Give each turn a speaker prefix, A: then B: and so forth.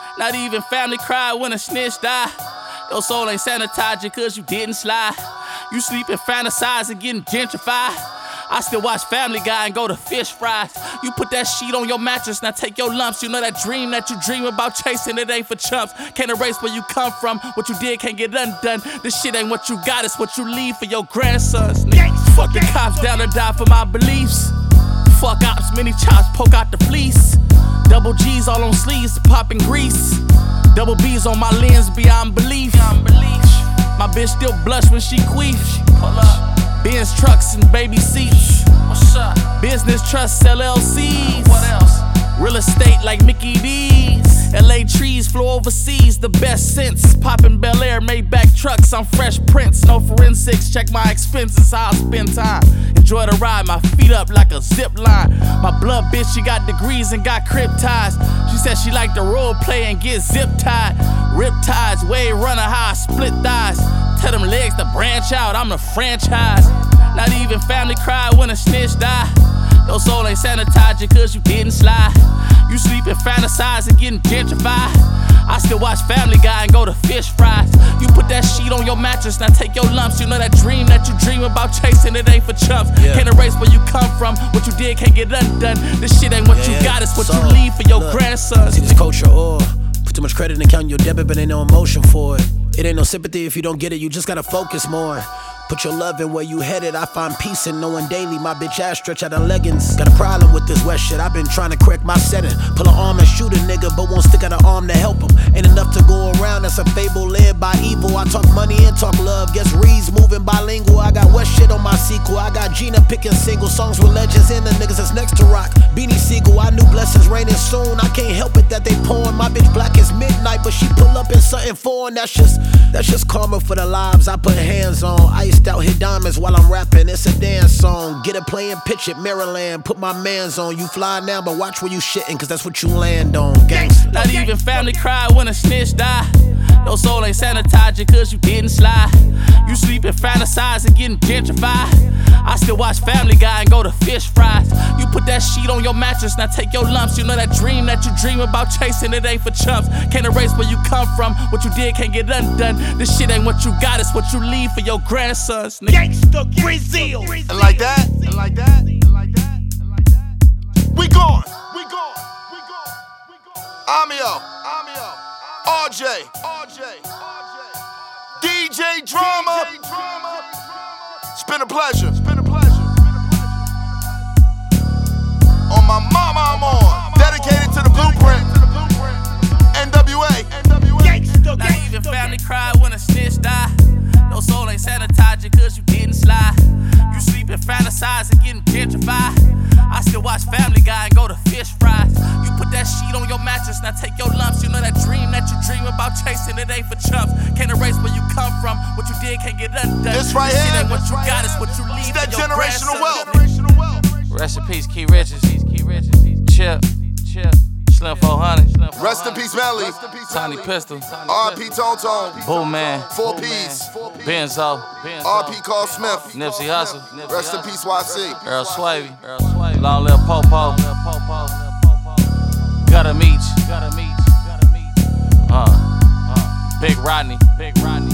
A: Not even family cry when a snitch die. Your soul ain't sanitized cause you didn't slide. You sleep and fantasize and getting gentrified. I still watch Family Guy and go to fish fries. You put that sheet on your mattress, now take your lumps. You know that dream that you dream about chasing, it ain't for chumps. Can't erase where you come from, what you did can't get undone. This shit ain't what you got, it's what you leave for your grandsons. Fuck the cops down to die for my beliefs. Fuck ops, many chops, poke out the fleece. Double G's all on sleeves, popping grease. Double B's on my lens beyond belief. My bitch still blush when she queef. Pull up. Benz trucks and baby seats. What's up? Business trusts, LLCs. What else? Real estate like Mickey D's. LA trees flow overseas, the best sense. Poppin' Bel Air, Maybach trucks, I'm Fresh Prince. No forensics, check my expenses, how I spend time. Enjoy the ride, my feet up like a zip line. My blood bitch, she got degrees and got crib ties. She said she like to role play and get zip tied. Rip ties, way runner, how I split thighs. Tell them legs to branch out, I'm the franchise. Not even family cry when a snitch die. Your soul ain't sanitized cause you didn't slide. You sleep and fantasize and getting gentrified. I still watch Family Guy and go to fish fries. You put that sheet on your mattress, now take your lumps. You know that dream that you dream about chasing, it ain't for chumps. Can't erase where you come from, what you did can't get undone. This shit ain't what you got, it's what you leave for your grandsons.
B: See this culture or put too much credit and count your debit, but ain't no emotion for it. It ain't no sympathy if you don't get it, you just gotta focus more. Put your love in where you headed, I find peace in knowing daily my bitch ass stretch out her leggings. Got a problem with this west shit, I've been trying to correct my setting. Pull an arm and shoot a nigga, but won't stick out an arm to help him. Ain't enough to go around, that's a fable led by evil. I talk money and talk love, guess Reed's moving bilingual. I got West shit on my sequel, I got Gina picking single songs with legends and the niggas that's next to rock. Beanie Siegel, I knew blessings raining soon, I can't help it that they pouring. My bitch black as midnight, but she pull up in something foreign. That's just karma for the lives I put hands on. Iced out, hit diamonds while I'm rapping, it's a dance song. Get it, play and pitch it, Maryland, put my mans on. You fly now, but watch where you shitting, cause that's what you land on, gangsta.
A: Not even family cry when a snitch die. Your soul ain't sanitized cause you didn't slide. You sleep and fantasize and getting gentrified. I still watch Family Guy and go to fish fries. You put that sheet on your mattress, now take your lumps. You know that dream that you dream about chasing, it ain't for chumps. Can't erase where you come from, what you did can't get undone. This shit ain't what you got, it's what you leave for your grandsons.
C: Gangsta Brazil.
D: And like that, and like that, and like that, and like that. We gone. Amio, RJ, DJ Drama. It's been a pleasure. On my mama, I'm on. Dedicated to the blueprint. NWA.
A: Not even family cry when a snitch die. Your soul ain't sanitized cause you didn't slide. You sleep and fantasize and getting gentrified. I still watch Family Guy and go to fish fries. You put that sheet on your mattress, now take your lumps. You know that dream that you dream about chasing, it ain't for chumps. Can't erase where you come from, what you did can't get undone.
D: This right here,
A: shit ain't what you got, it's what you leave
D: that
A: for your
D: generational
A: grandsons.
D: wealth.
A: Rest in peace, Key Richards. Chip. Slim 400.
D: Rest in peace, Melly.
A: Tiny Pistol.
D: RP Tone.
A: Boom Man.
D: 4 P's.
A: Benzo.
D: RP Carl Smith.
A: Nipsey Hussle.
D: Rest in peace, YC.
A: Earl Swavey. Long Lil Popo. Gutter Meech. Big Rodney.